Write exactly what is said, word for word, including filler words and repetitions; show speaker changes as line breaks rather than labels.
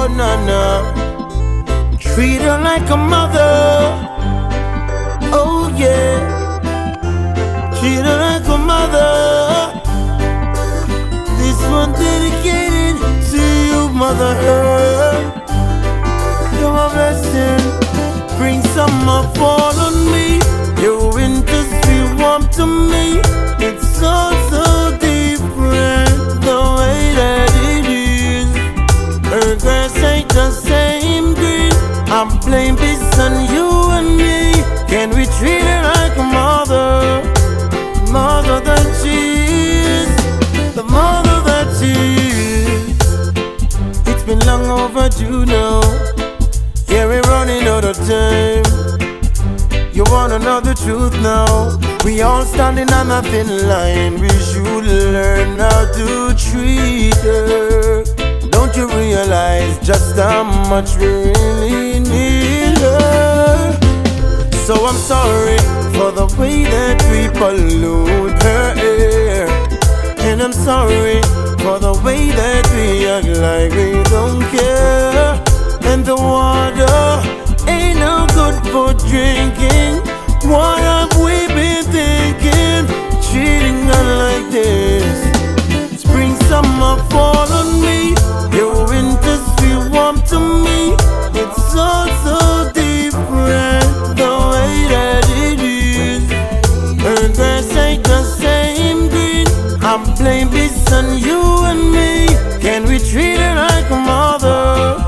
Oh, no, no. Treat her like a mother. Oh, yeah. Treat her like a mother. This one dedicated to you, Mother Earth. You're a blessing. Bring some of fall on me. Your winters feel warm to me. It's all so different the way that it is. Her grass ain't the same green. I blame this on you and me. Can we treat her like a mother? Mother that she is. The mother that she is. It's been long overdue now. Yeah, we're running out of time. You wanna know the truth now? We all standing on a thin line. We should learn how to treat her. Don't you realize just how much we really need her? So I'm sorry for the way that we pollute her air. And I'm sorry for the way that we act like we don't care. And the water ain't no good for drinking. What have we been thinking? Treating her like this. Spring, summer, fall on me. Your winters feel warm to me. It's all so different the way that it is. Her grass ain't the same green. I blame this on you and me. Can we treat her like a mother?